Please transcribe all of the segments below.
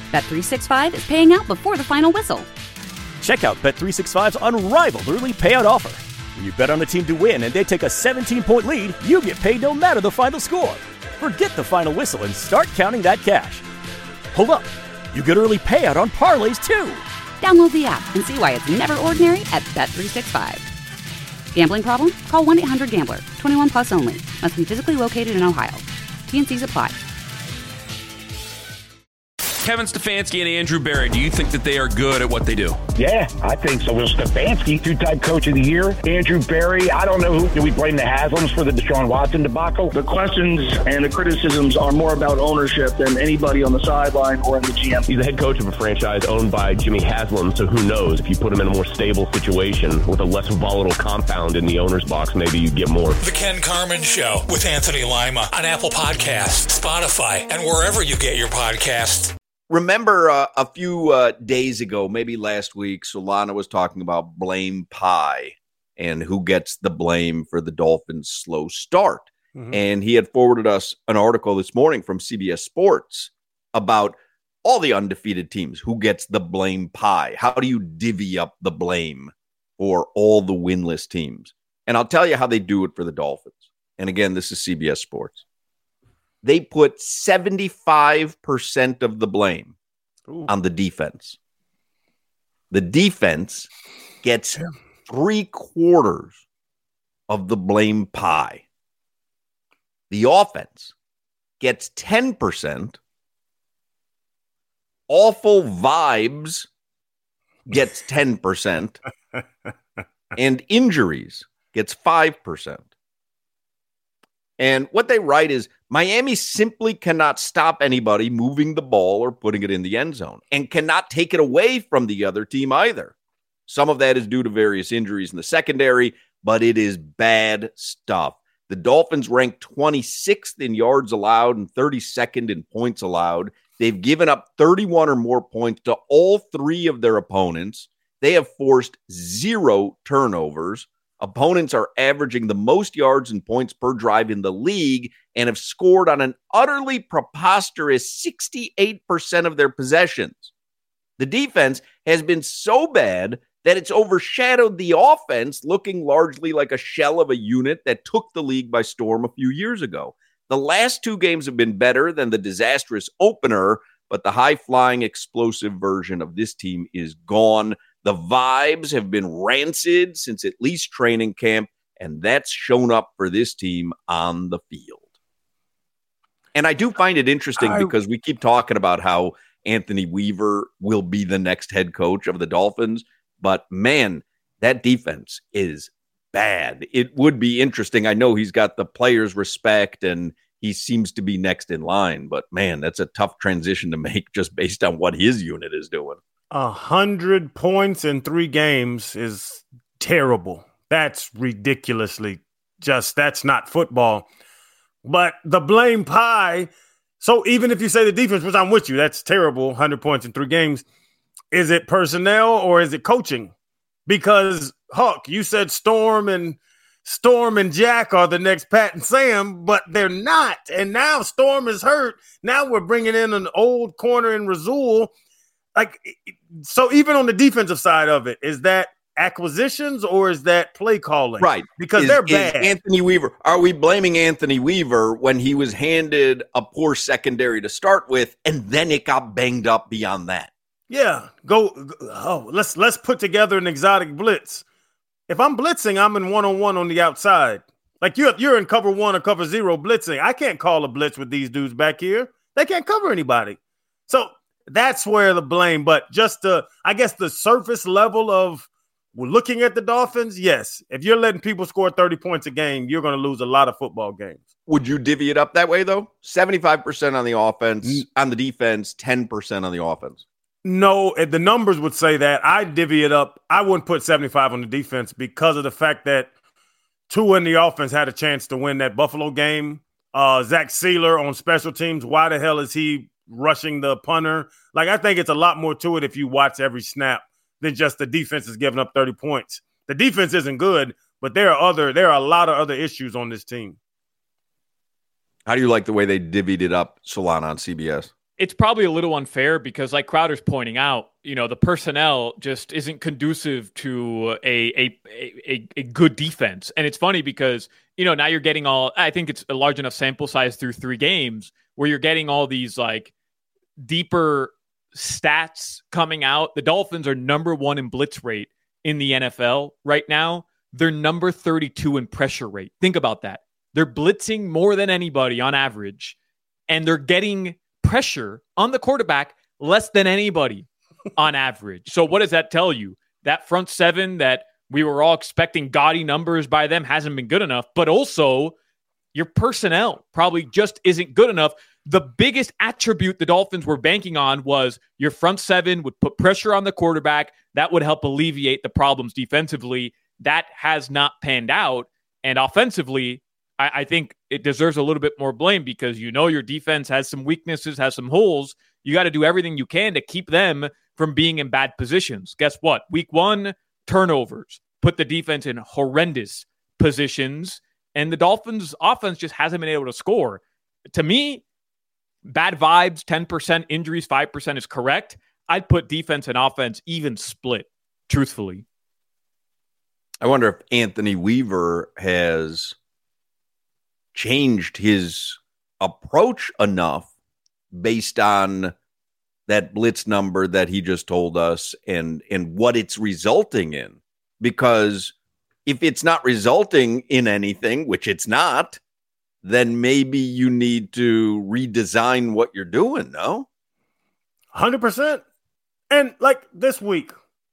Bet365 is paying out before the final whistle. Check out Bet365's unrivaled early payout offer. When you bet on a team to win and they take a 17-point lead, you get paid no matter the final score. Forget the final whistle and start counting that cash. Hold up. You get early payout on parlays, too. Download the app and see why it's never ordinary at Bet365. Gambling problem? Call 1-800-GAMBLER. 21 plus only. Must be physically located in Ohio. T&Cs apply. Kevin Stefanski and Andrew Berry, do you think that they are good at what they do? Yeah, I think so. Well, Stefanski, two-time coach of the year. Andrew Berry, I don't know who. Do we blame the Haslams for the Deshaun Watson debacle? The questions and the criticisms are more about ownership than anybody on the sideline or in the GM. He's the head coach of a franchise owned by Jimmy Haslam, so who knows? If you put him in a more stable situation with a less volatile compound in the owner's box, maybe you get more. The Ken Carman Show with Anthony Lima on Apple Podcasts, Spotify, and wherever you get your podcasts. Remember a few days ago, maybe last week, Solana was talking about blame pie and who gets the blame for the Dolphins' slow start. Mm-hmm. And he had forwarded us an article this morning from CBS Sports about all the undefeated teams. Who gets the blame pie? How do you divvy up the blame for all the winless teams? And I'll tell you how they do it for the Dolphins. And again, this is CBS Sports. They put 75% of the blame on the defense. The defense gets 3/4 of the blame pie. The offense gets 10%. Awful vibes gets 10%. And injuries gets 5%. And what they write is Miami simply cannot stop anybody moving the ball or putting it in the end zone and cannot take it away from the other team either. Some of that is due to various injuries in the secondary, but it is bad stuff. The Dolphins rank 26th in yards allowed and 32nd in points allowed. They've given up 31 or more points to all three of their opponents. They have forced 0 turnovers. Opponents are averaging the most yards and points per drive in the league and have scored on an utterly preposterous 68% of their possessions. The defense has been so bad that it's overshadowed the offense, looking largely like a shell of a unit that took the league by storm a few years ago. The last 2 games have been better than the disastrous opener, but the high-flying, explosive version of this team is gone. The vibes have been rancid since at least training camp, and that's shown up for this team on the field. And I do find it interesting because we keep talking about how Anthony Weaver will be the next head coach of the Dolphins, but man, that defense is bad. It would be interesting. I know he's got the players' respect and he seems to be next in line, but man, that's a tough transition to make just based on what his unit is doing. 100 points in 3 games is terrible. That's ridiculously that's not football. But the blame pie, so even if you say the defense, which I'm with you, that's terrible, 100 points in 3 games, is it personnel or is it coaching? Because, Huck, you said Storm and Jack are the next Pat and Sam, but they're not. And now Storm is hurt. Now we're bringing in an old corner in Rasul. So even on the defensive side of it, is that acquisitions or is that play calling? Right. Because they're bad. Anthony Weaver. Are we blaming Anthony Weaver when he was handed a poor secondary to start with and then it got banged up beyond that? Yeah. Let's put together an exotic blitz. If I'm blitzing, I'm in one-on-one on the outside. Like you're in cover 1 or cover 0 blitzing. I can't call a blitz with these dudes back here. They can't cover anybody. So that's where the blame, but just I guess the surface level of we're looking at the Dolphins, yes. If you're letting people score 30 points a game, you're going to lose a lot of football games. Would you divvy it up that way, though? 75% on the offense, on the defense, 10% on the offense. No, the numbers would say that. I'd divvy it up. I wouldn't put 75 on the defense because of the fact that Tua in the offense had a chance to win that Buffalo game. Zach Sealer on special teams, why the hell is he rushing the punter? I think it's a lot more to it if you watch every snap than just the defense is giving up 30 points. The defense isn't good, but there are a lot of other issues on this team. How do you like the way they divvied it up, Solana, on CBS? it's probably a little unfair because, like Crowder's pointing out, the personnel just isn't conducive to a good defense. And it's funny because, now you're getting I think it's a large enough sample size through 3 games where you're getting all these like deeper stats coming out. The Dolphins are number 1 in blitz rate in the NFL right now. They're number 32 in pressure rate. Think about that. They're blitzing more than anybody on average, and they're getting pressure on the quarterback less than anybody on average. So what does that tell you? That front 7 that we were all expecting gaudy numbers by them hasn't been good enough, but also your personnel probably just isn't good enough. The biggest attribute the Dolphins were banking on was your front 7 would put pressure on the quarterback. That would help alleviate the problems defensively. That has not panned out. And offensively, I think it deserves a little bit more blame because your defense has some weaknesses, has some holes. You got to do everything you can to keep them from being in bad positions. Guess what? Week 1, turnovers put the defense in horrendous positions, and the Dolphins' offense just hasn't been able to score. To me, bad vibes, 10%, injuries, 5% is correct. I'd put defense and offense even split, truthfully. I wonder if Anthony Weaver has changed his approach enough based on that blitz number that he just told us and what it's resulting in. Because if it's not resulting in anything, which it's not, then maybe you need to redesign what you're doing, no? 100%. And like this week,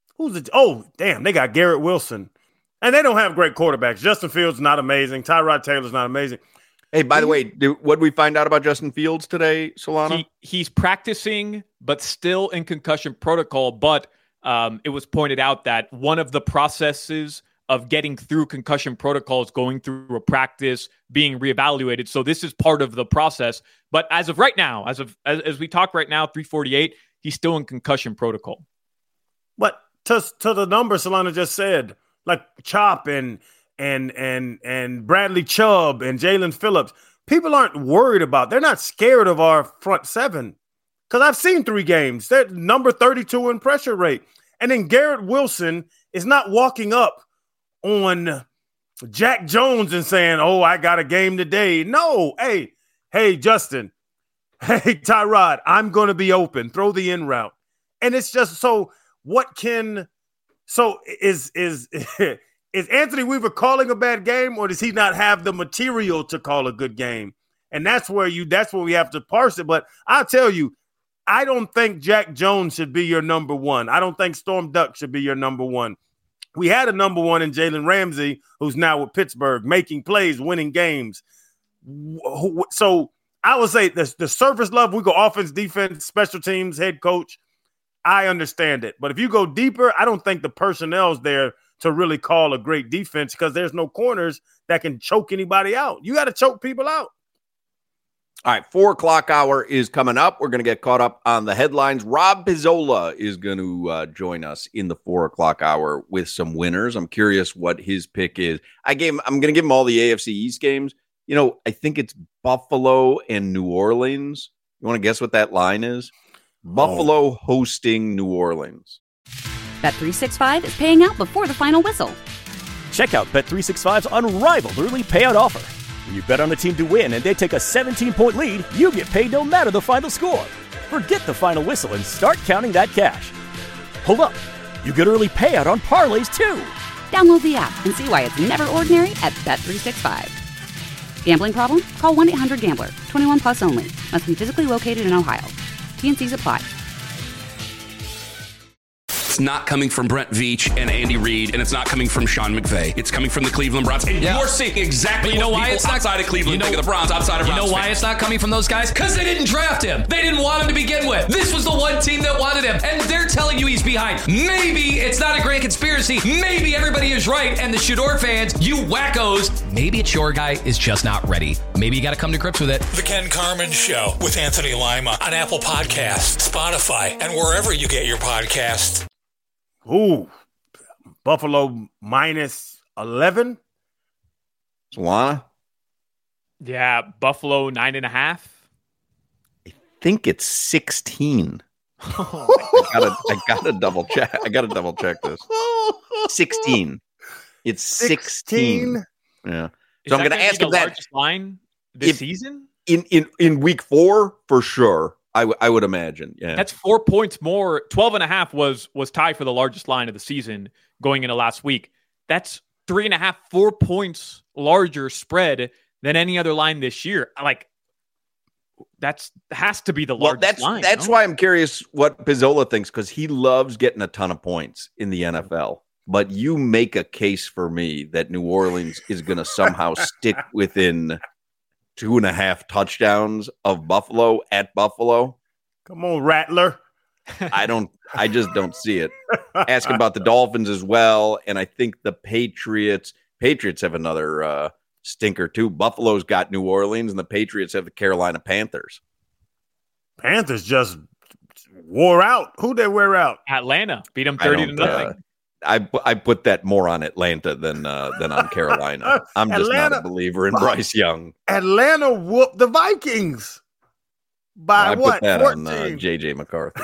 they got Garrett Wilson. And they don't have great quarterbacks. Justin Fields not amazing. Tyrod Taylor's not amazing. Hey, by the way, what did we find out about Justin Fields today, Solana? He's practicing, but still in concussion protocol. But it was pointed out that one of the processes of getting through concussion protocol is going through a practice, being reevaluated. So this is part of the process. But as of right now, as we talk right now, 3:48, he's still in concussion protocol. But to the number Solana just said, like Chop and Bradley Chubb and Jalen Phillips, people aren't worried about. They're not scared of our front 7 because I've seen 3 games. They're number 32 in pressure rate, and then Garrett Wilson is not walking up on Jack Jones and saying, "Oh, I got a game today." No, hey, Justin, hey Tyrod, I'm going to be open. Throw the in route, and it's just so. What can? So is Anthony Weaver calling a bad game, or does he not have the material to call a good game? And that's where we have to parse it. But I'll tell you, I don't think Jack Jones should be your number 1. I don't think Storm Duck should be your number 1. We had a number 1 in Jalen Ramsey, who's now with Pittsburgh, making plays, winning games. So I would say the surface level, we go offense, defense, special teams, head coach. I understand it. But if you go deeper, I don't think the personnel's there to really call a great defense because there's no corners that can choke anybody out. You got to choke people out. All right, 4 o'clock hour is coming up. We're going to get caught up on the headlines. Rob Pizzola is going to join us in the 4 o'clock hour with some winners. I'm curious what his pick is. I'm going to give him all the AFC East games. I think it's Buffalo and New Orleans. You want to guess what that line is? Buffalo hosting New Orleans. Bet365 is paying out before the final whistle. Check out Bet365's unrivaled early payout offer. When you bet on a team to win and they take a 17-point lead, you get paid no matter the final score. Forget the final whistle and start counting that cash. Hold up. You get early payout on parlays, too. Download the app and see why it's never ordinary at Bet365. Gambling problem? Call 1-800-GAMBLER. 21 plus only. Must be physically located in Ohio. T&Cs apply. It's not coming from Brent Veach and Andy Reid, and it's not coming from Sean McVay. It's coming from the Cleveland Browns. And you're seeing exactly what people outside of Cleveland think of the Browns, outside of Browns. You know why it's not coming from those guys? Because they didn't draft him. They didn't want him to begin with. This was the one team that wanted him, and they're telling you he's behind. Maybe it's not a grand conspiracy. Maybe everybody is right, and the Shador fans, you wackos, maybe it's your guy is just not ready. Maybe you got to come to grips with it. The Ken Carman Show with Anthony Lima on Apple Podcasts, Spotify, and wherever you get your podcasts. Ooh, Buffalo minus 11. Solana? Yeah, Buffalo 9.5. I think it's 16. I gotta double check. I gotta double check this. 16. It's 16. Yeah. So I'm going to ask him that largest line this season in week 4 for sure. I would imagine. Yeah. That's 4 points more. 12.5 was tied for the largest line of the season going into last week. That's 3.5, 4 points larger spread than any other line this year. Like, that's has to be the largest line. That's why I'm curious what Pizzola thinks, because he loves getting a ton of points in the NFL. But you make a case for me that New Orleans is going to somehow stick within 2.5 touchdowns of Buffalo at Buffalo. Come on, Rattler. I just don't see it. Ask about the Dolphins as well. And I think the Patriots have another stinker too. Buffalo's got New Orleans and the Patriots have the Carolina Panthers. Panthers just wore out. Who'd they wear out? Atlanta beat them 30-0. I put that more on Atlanta than on Carolina. I'm just not a believer in Bryce Young. Atlanta whooped the Vikings by what? Put that 14? On J.J. McCarthy.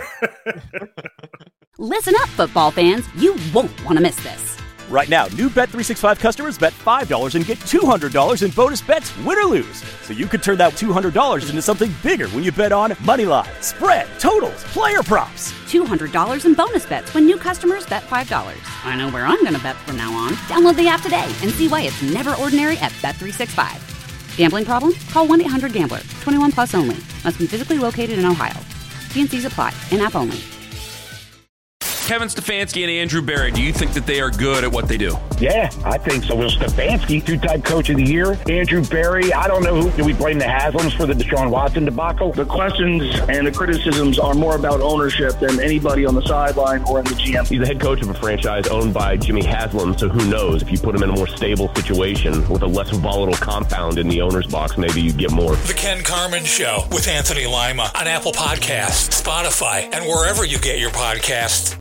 Listen up, football fans. You won't want to miss this. Right now, new Bet365 customers bet $5 and get $200 in bonus bets, win or lose. So you could turn that $200 into something bigger when you bet on money line, spread, totals, player props. $200 in bonus bets when new customers bet $5. I know where I'm going to bet from now on. Download the app today and see why it's never ordinary at Bet365. Gambling problem? Call 1-800-GAMBLER. 21 plus only. Must be physically located in Ohio. T&Cs apply. In-app only. Kevin Stefanski and Andrew Berry, do you think that they are good at what they do? Yeah, I think so. Will Stefanski, 2-time coach of the year. Andrew Berry, I don't know who. Do we blame the Haslams for the Deshaun Watson debacle? The questions and the criticisms are more about ownership than anybody on the sideline or in the GM. He's the head coach of a franchise owned by Jimmy Haslam, so who knows? If you put him in a more stable situation with a less volatile compound in the owner's box, maybe you'd get more. The Ken Carman Show with Anthony Lima on Apple Podcasts, Spotify, and wherever you get your podcasts.